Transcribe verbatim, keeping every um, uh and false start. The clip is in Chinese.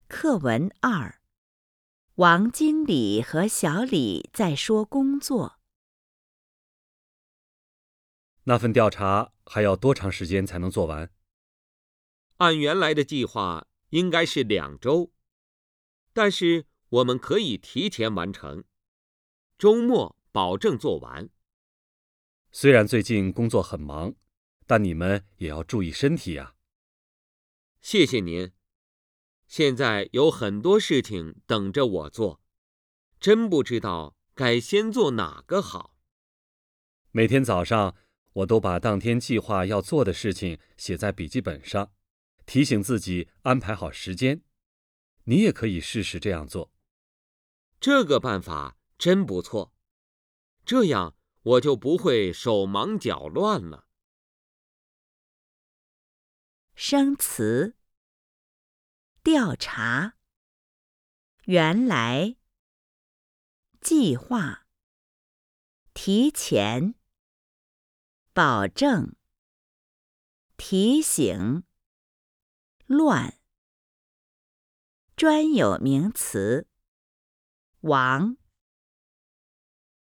课文二，王经理和小李在说工作。 那份调查还要多长时间才能做完？ 按原来的计划应该是两周，但是我们可以提前完成，周末保证做完。 虽然最近工作很忙，但你们也要注意身体呀。 谢谢您。现在有很多事情等着我做，真不知道该先做哪个好。 每天早上，我都把当天计划要做的事情写在笔记本上，提醒自己安排好时间。你也可以试试这样做。 这个办法真不错，这样我就不会手忙脚乱了。 生词：调查、原来、计划、提前、保证、提醒、乱。专有名词：王。